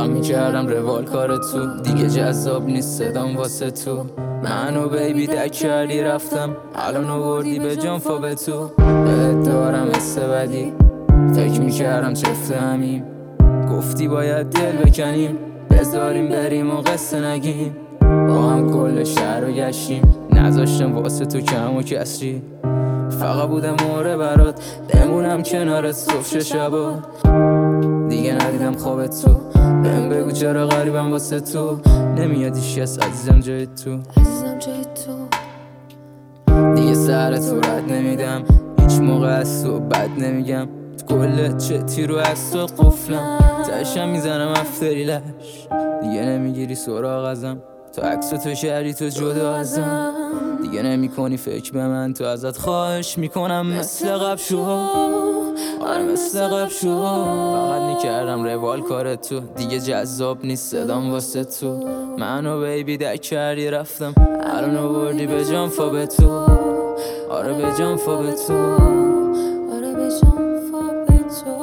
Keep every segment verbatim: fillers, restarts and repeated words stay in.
میکردم روال کار تو، دیگه جذاب نیست صدام واسه تو. منو بیبی دک کردی رفتم، الان آوردی به جان فا به تو. بهت دارم حس بدی، فکر میکردم چفت همیم. گفتی باید دل بکنیم، بذاریم بریم و قصه نگیم. با هم کل شهر رو گشتیم، نذاشتم واسه تو کم و کسری. فقط بودم موره برات، بمونم کنارت صبح شبا. دیگه ندیدم خوابت تو، بهم بگو چرا غریبم واسه تو. نمیاد هیچکس عزیزم جای تو، عزیزم جای تو. دیگه سر تو رد نمیدم، هیچ موقع از تو بد نمیگم. تو کل چتی رو از تو قفلم، تشم میزنم افتری لش. دیگه نمیگیری سراغ ازم، تو عکس تو شهری تو جدا ازم. دیگه نمی کنی فکر به من، تو ازت خواهش میکنم مثل قبل شو. آره مثل قبل شو. فقط میکردم روال کار تو، دیگه جذاب نیست صدام واسه تو. منو بیبی دک کردی رفتم، الان آوردی به جان فا به تو. آره به جان فا به تو. آره به جان فا به تو.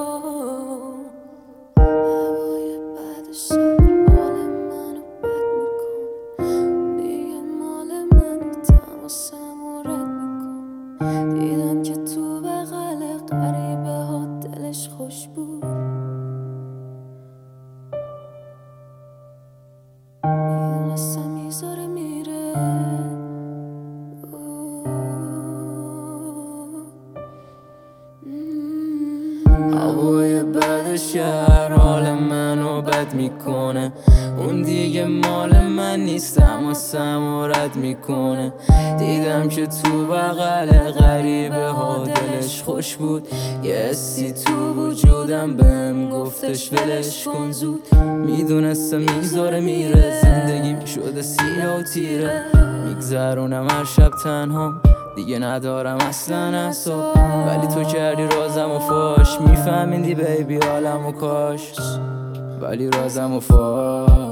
هوای بد شهر مال منو بد میکنه، دیگه مال منی تماسم و رد میکنه. دیدم که تو بغل غریبه ها دلش خوش بود، میدونستم میذاره میره. هوای بد شهر حال منو بد میکنه، اون دیگه مال من نیست تماسم و رد میکنه. دیدم که تو بغل غریبه ها دلش خوش بود، یه حسی تو وجودم بهم گفتش ولش کن زود. میدونستم میذاره میره، زندگیم شده سیاه و تیره. میگذرونم هر شب تنها، دیگه ندارم اصلا اعصاب. ولی تو کردی رازم و فاش، میفهمیدی بیبی حالم و کاش. ولی رازم و فاش